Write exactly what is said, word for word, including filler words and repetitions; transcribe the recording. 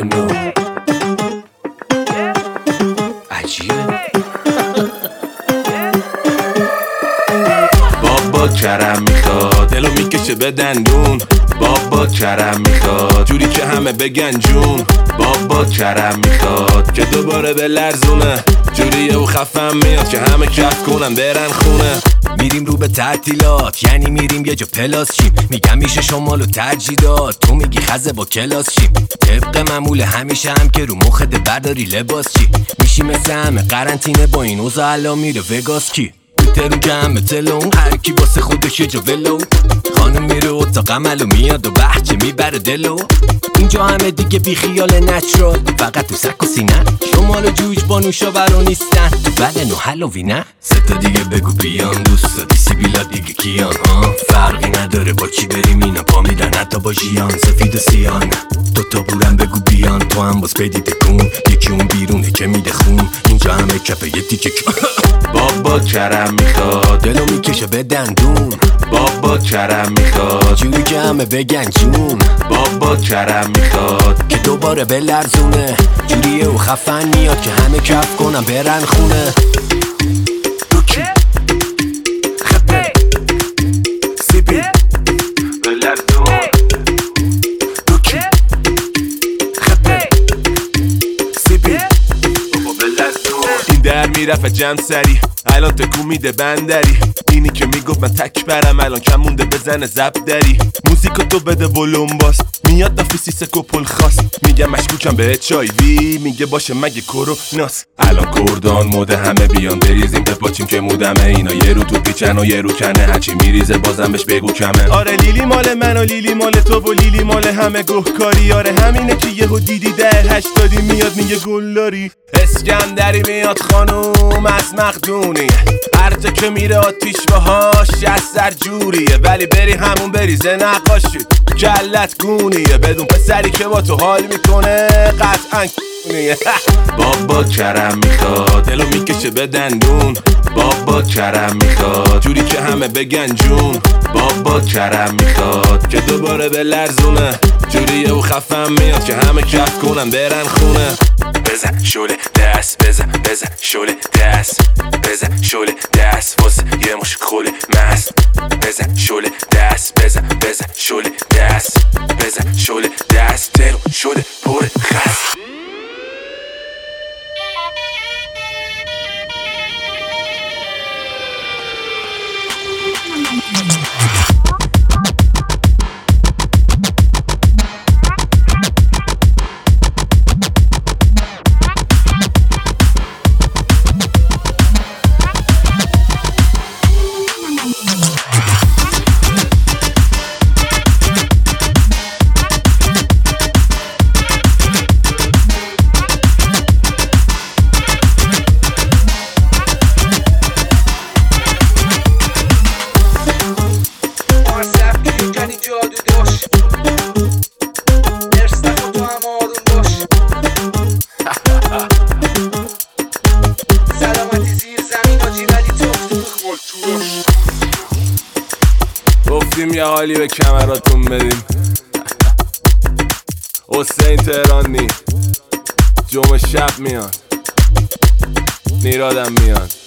don't know. عجیبه. بابا کرم میخواد دلو میکشه به دندون. بابا کرم میخواد جوری که همه بگن جون. بابا کرم میخواد که دوباره به لرزونه، جوریه و خفم میاد که همه کف کنن برن خونه. میریم رو به تعطیلات، یعنی میریم یه جا پلاس شیم. میگم میشه شمال و ترجیدات، تو میگی خزه با کلاس شیم. طبق معمول همیشه هم که رو مخت برداری لباس چی میشی مثل همه قرنطینه با این اوضاع الان میره وگاس کی ترون جمع تلون هر کی واسه خودش یه جا ولو. خانم میره اتاق عمل و میاد و بحچه میبره دلو. اینجا همه دیگه بی خیال نچرال، فقط تو سک و سینه. شمال و جوج با نوشابرا نیستن، تو بدن و هالووی نه. سه تا دیگه بگو بیان دوستا دی سیبیلا دیگه کیان ها. فرقی نداره با کی بریم اینا پا میدن حتی با ژیان. سفید و سیان دو تا بورم بگو بیان، تو هم باز پیدید کن. یکی اون بیرونه که میده خون، اینجا همه کپه یه تیکه بابا کرم میخواد دلو میکشه به دندون. بابا کرم میخواد جوری که همه بگن جون. بابا کرم میخواد که دوباره به لرزونه، جوریه و خفن میاد که همه کف کنن برن خونه. دوکی خپه سیبی به لرزون. دوکی خپه سیبی بابا به لرزون. این در میرفت جمع سری، الان تکون میده بندری. اینی که میگفت من تک برم الان کم مونده بزنه زب دری. موزیکو تو بده ولوم باس، میاد نافیسی سکوپل خاص. میگم مشکوکم به اچ آی وی، میگه باشه مگه کروناس. الان کردان موده همه بیان بریزیم بپاچیم که مودمه. اینا یه رو تو پیچن و یه رو کنه، هرچی میریزه بازم بهش بگو کمه. آره لیلی مال من و لیلی مال تو و لیلی مال همه گهکاری. آره همینه که یهو دیدی ده هشتادی میاد میگه گلاری. اسکندری میاد خانوم از مقدونی، هر جا که میره آتیش باهاش از سر جوریه. ولی بری همون بریزه نقاشی کلت گونیه، بدون پسری که با تو حال میکنه قطعا کونیه. بابا کرم میخواد دلو میکشه به دندون. بابا کرم میخواد جوری که همه بگن جون. بابا کرم میخواد که دوباره به لرزونه، جوریه و خفم میاد که همه کف کنن برن خونه. بزن شوله دست بزن بزن شوله دست بزن شوله دست واسه یه مش خوله مست. بزن شوله دست بزن بزن شوله دست بزن شوله دست دلو شده پر خست. گفتیم یه حالی به کمراتون بدیم. حسین تهرانی جمعه شب میاد، نیرادم میاد.